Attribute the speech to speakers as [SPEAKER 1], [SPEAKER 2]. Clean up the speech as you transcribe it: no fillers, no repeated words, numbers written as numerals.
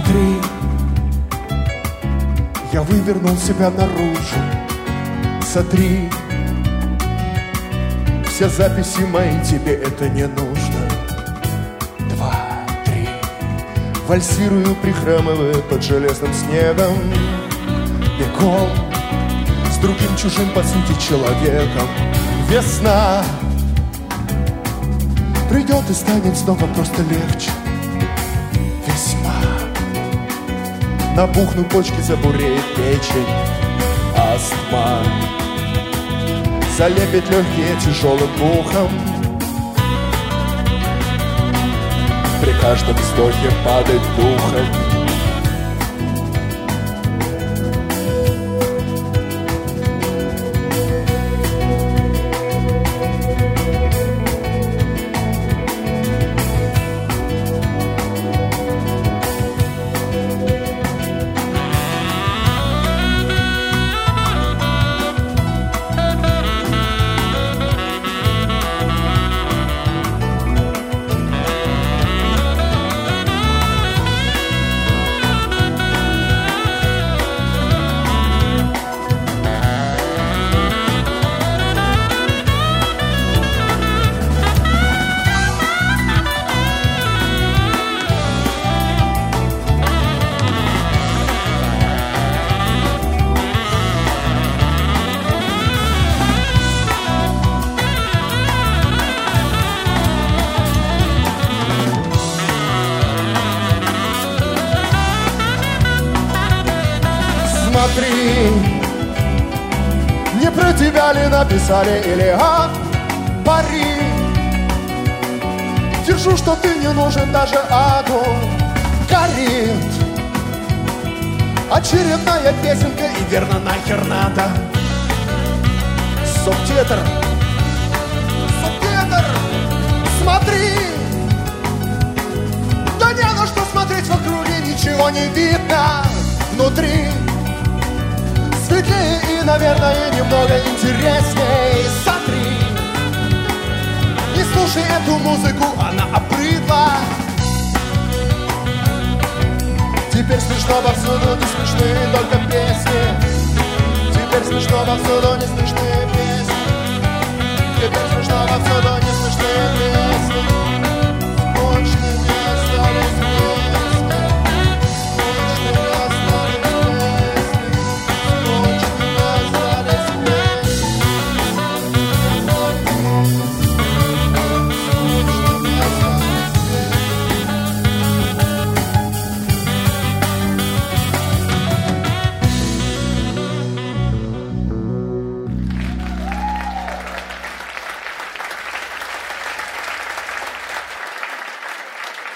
[SPEAKER 1] Смотри, я вывернул себя наружу. Сотри все записи мои, тебе это не нужно. 2, 3. Вальсирую, прихрамывая под железным снегом. Бегом с другим чужим, по сути, человеком. Весна придет и станет снова просто легче. Весьма набухнут почки, забуреет печень. Астма залепит легкие тяжелым пухом. При каждом вздохе падает духом. Смотри, не про тебя ли написали или пари. Держу, что ты не нужен даже аду. Горит очередная песенка, и верно нахер надо. Субтитр, смотри. Да не на что смотреть, в округе ничего не видно. Внутри светлее и, наверное, немного интересней. Смотри, не слушай эту музыку, она опрыла. Теперь смешно повсюду, не смешны только песни. Теперь смешно повсюду, не смешны